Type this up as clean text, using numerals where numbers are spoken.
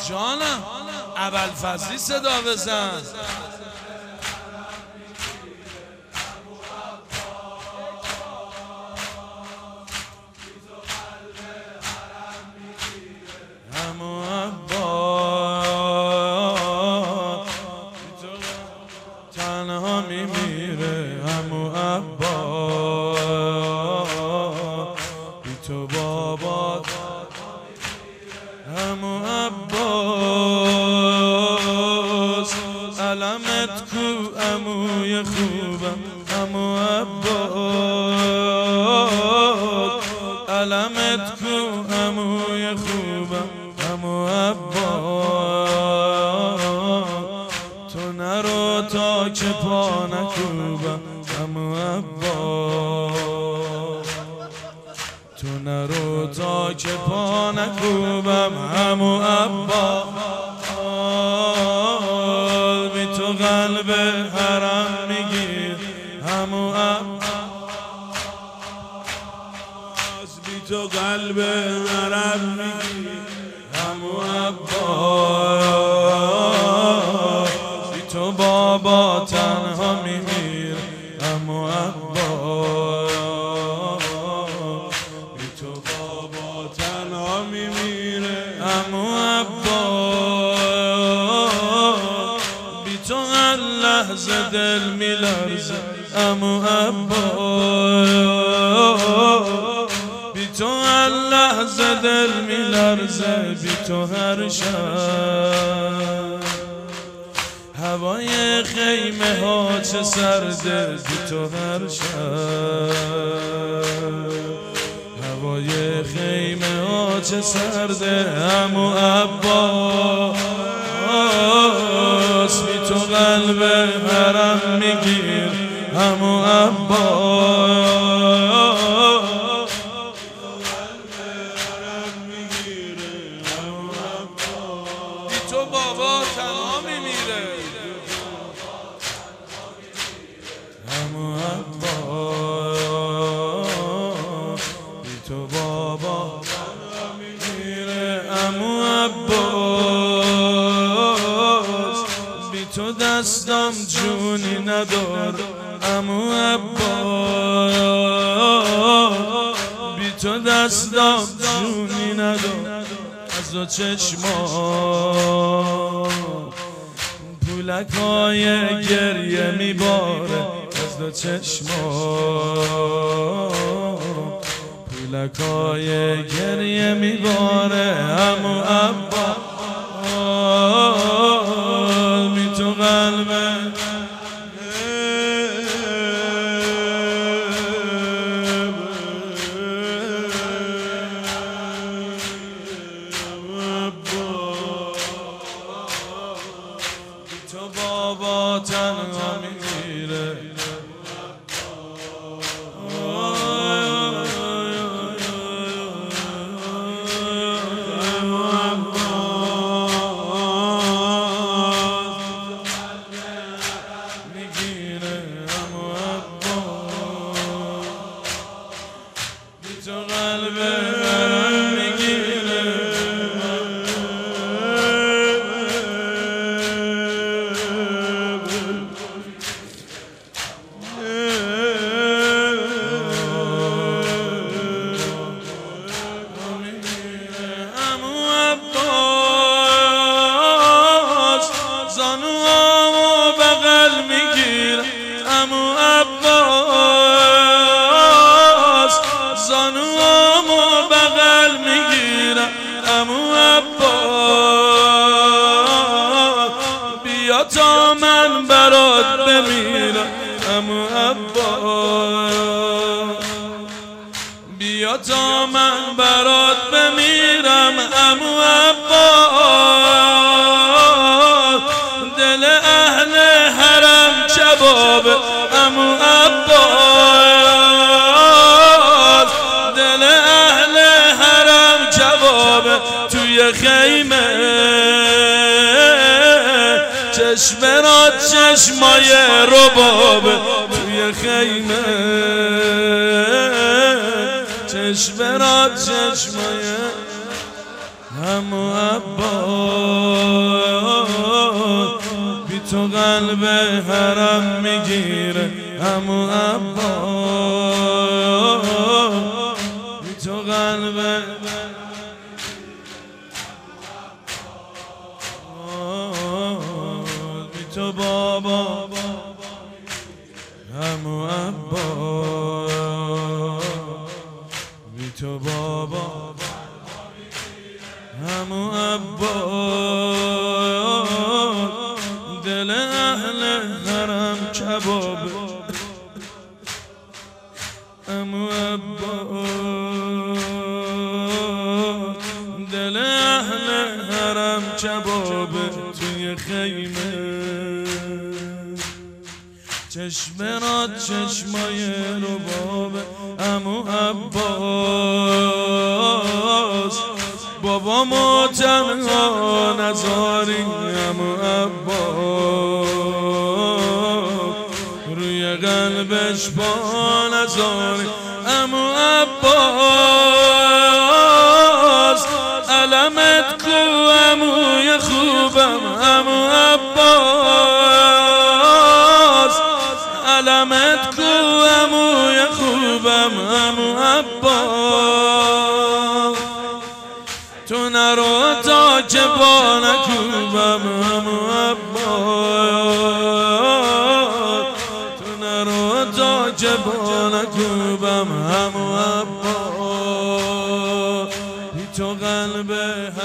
جانم ابوالفضلی صدا بزن. عمو عباس تنها میمیره، عمو عباس بی تو بابا، عمو عباس علمت کو عموی خوبم، عمو عباس علمت کو عموی خوبم، عمو عباس تو نرو تا که پا نکوبم، عمو عباس تو نرو تا که پا نکوبم، عمو عباس بی تو قلب حرم میگیر، عمو عباس بی تو قلب حرم میگیر، عمو عباس بی تو بابا تنها میمیره، عمو عباس بی تو بابا تنها میمیره، عمو عباس بی تو هر لحظه دل میلرزه، عمو عباس بی تو هر لحظه دل میلرزه، بی تو هر شب هوای خیمه ها چه سرده، بی تو هر شب هوای خیمه ها چه سرده، عمو عباس بی تو قلب حرم میگیر، عمو عباس بی تو بابا تنها میمیره، عمو عباس بی تو بابا تنها میمیره، عمو عباس بی تو دستم جونی نداره، عمو عباس بی تو دستم جونی نداره، از دو چشمام پولکای گریه میباره، از دو چشمام پولکای گریه میباره، عمو عباس بی تو قلب تو بابا تنها میمیره، میگیره، عمو عباس بی تو قلب حرم میگیره، زانوامو بغل میگیره، عمو عباس زانوامو بغل میگیره، عمو عباس بیا تا من برات بمیرم، عمو عباس بیا تا من برات بمیرم، عمو عباس دل اهل حرم کباب، عمو عباس دل اهل حرم کباب، توی خیمه چشمرات چشمای رباب، توی خیمه چشمرات چشمای همو عباس بی تو قلب حرم میگیره همو عباس بی تو قلب بی تو بابا همو عباس بی تو بابا همو عباس دل اهل حرم کباب همو عباس دل اهل حرم کباب توی خیمه چشم را چشمای ربابه همو عباس بابامو تنها نذاری همو عباس روی قلبش با نذاری همو عباس علمت کو هموی خوبم همو عباس علمت کو هموی خوبم همو عباس تو نرو تا که با نکوبم همو عباس تو نرو تا که با نکوبم همو عباس بی تو قلب